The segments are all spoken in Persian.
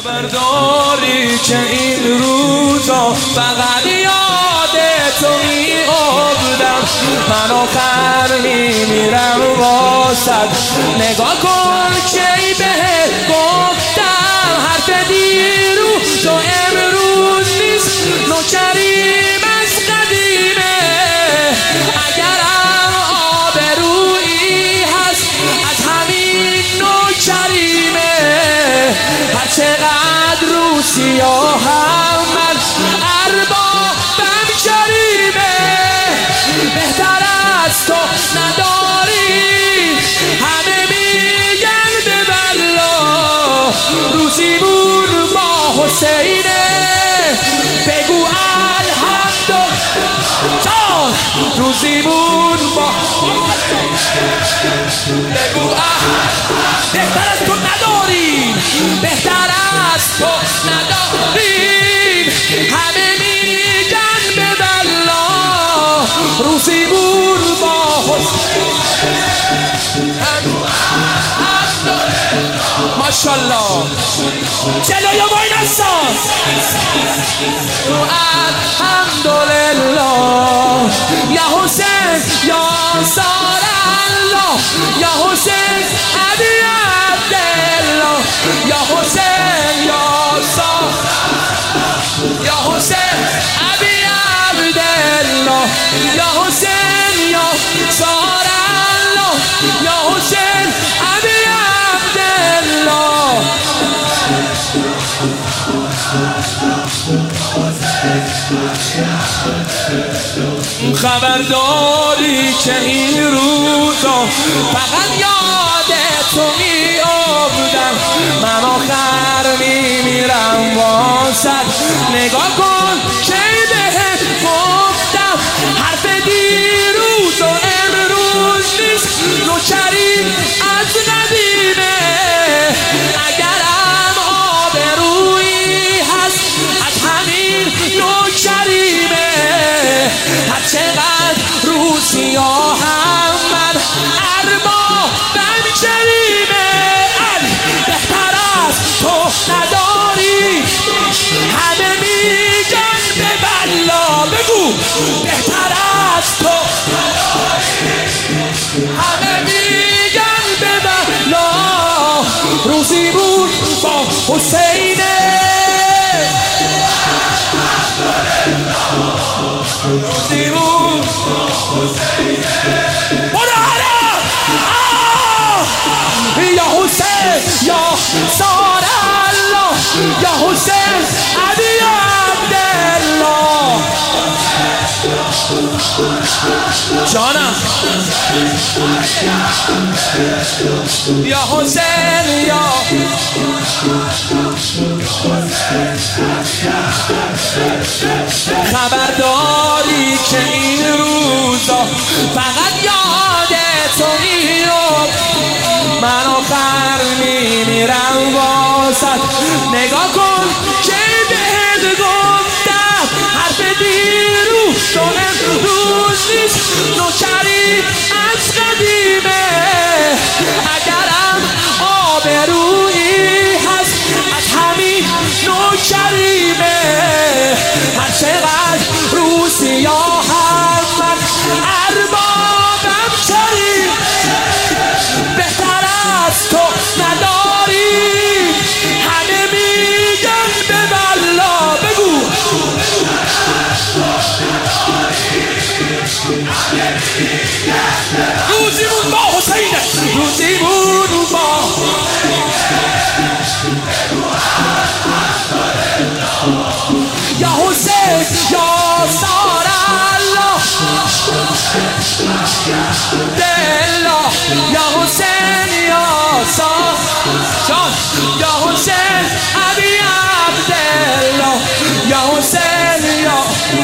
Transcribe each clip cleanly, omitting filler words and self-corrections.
خبرداری که این روزا فقط یاد تو میافتم، من آخر میمیرم واسد. نگاه کن کی بهت گفتم حرف دیروز و امروز نیست، نوکریم از قدیمه. اگرم آبرویی هست از همین نوکریمه. هر چقدر رو سیاهم من اربابم کریمه. بهتر از تو نداری همه میگن به بلا، روزیمون با حسینه بگو الحمدلله. روزیمون با بگو بهتر از تو نداریم، بهتر از تو نداریم، همه میگن به بلا، روزیمون با حسین. ماشالله جلوی وای نستان. الحمدلله یا حسین یا سار الله، یا حسین ابی عبدالله، یا حسین یا سار، یا حسین ابی عبدالله، یا حسین یا سار الله، یا حسین ابی عبدالله. خبرداری که این روزا فقط یاد تو میافتم، من آخر میمیرم واسد. نگاه کن کی بهت گفتم حرف دیروز و امروز نیست، نوکریم از قدیمه. اگرم آبرویی هست از همین نوکریمه. هر چقدر رو سیاهم من اربابم کریمه. بهتر از تو نداری همه میگن به بلا، بگو بهتر از تو نداری همه میگن به بلا، روزیمون با حسینه. روزیمون با حسینه. یا حسین یا سار الله، یا حسین ابی عبدالله. جانم یا حسین یا خبرداری که این روزا فقط یاد تو میافتم، من آخر میمیرم واسد. نگاه کن که بهت گفتم حرف دیروز و امروز نیست، نوکریم از قدیمه. اگرم آبرویی هست از همین نوکریمه. هر چقدر رو سیاهم من اربابم کریم. بهتر از تو نداری همه میگن به بلا، بگو روزیمون با حسینه. روزیمون با یا حسین یا سار الله، دلا یا حسین یا سار جان، یا حسین ابی عبدالله، یا حسین یا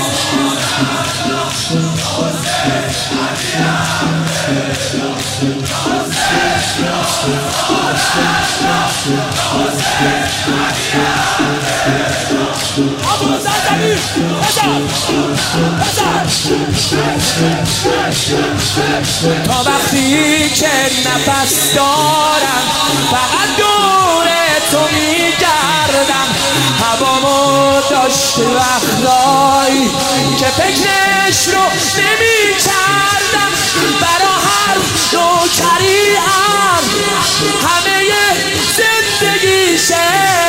تا وقتی که نفس دارم فقط دور تو میگردم. داشت وقتایی که فکرش رو نمی کردم، برا هر نوکری همه زندگیشه.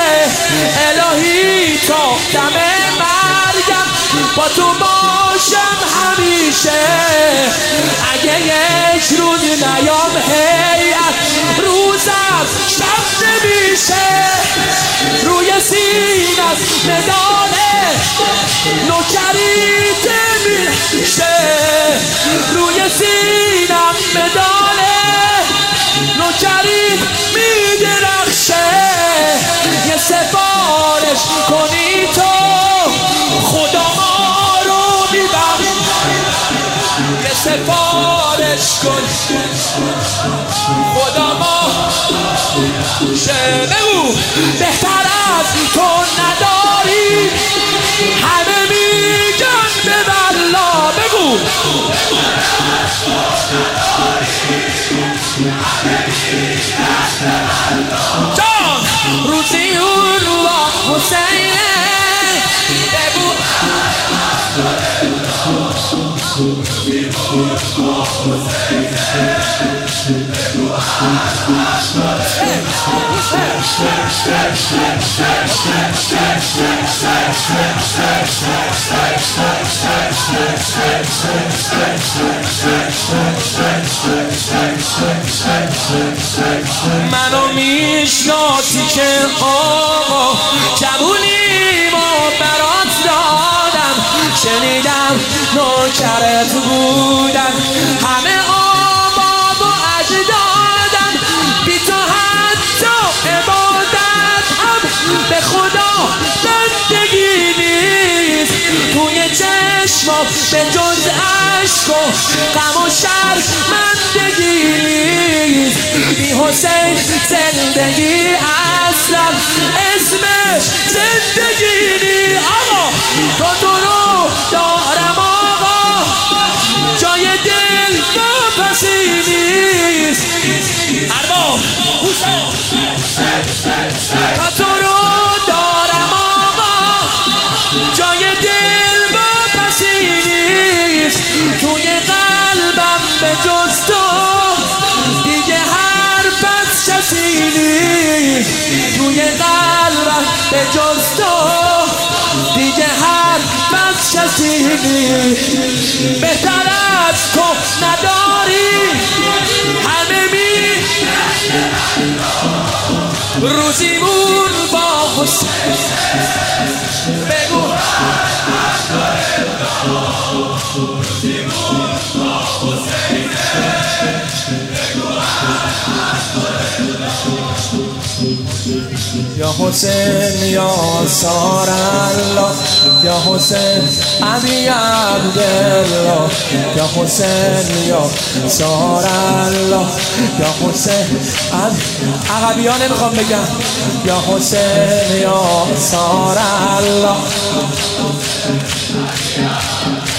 الهی تا دم مرگم با تو باشم همیشه. اگه یک روز نیام هیئت روزم شب نمیشه. روی سینه‌ات مداله نوکریت میشه. روی سینه‌ام مداله نوکری میدرخشه. یه سفارش کنی تو خدا ما رو میبخش. یه سفارش کن خدا ما بگو بهتر از تو نداری. همه میگن به والله بگو جان روزی رو حسینه بگو منو میشناسی که آقا جوونیمو برات دادم. شنیدم نوکرت بودن همه آباد و اجدادم. بی تو حتی عبادت هم به خدا بندگی نیست. توی چشمم به جز عشق و غم و شرمندگی نیست. بی حسین زندگی اصلا اسمش زندگی نیست. آقا تو رو دارم آقا جای دل نفسی نیست. ارباب تو رو دارم آقا جای دل نفسی نیست. توی قلبم به جز تو دیگه حرف از کسی نیست. توی قلبم به جز تو دیگه حرف از کسی نیست. بهتر از تو نداری. همه روزیمون با حسین بگو یا حسین یا سار الله یا حسین علی عبدالله یا حسین یا سار الله یا حسین عقبی‌ها نمیخوام بگم یا حسین یا سار الله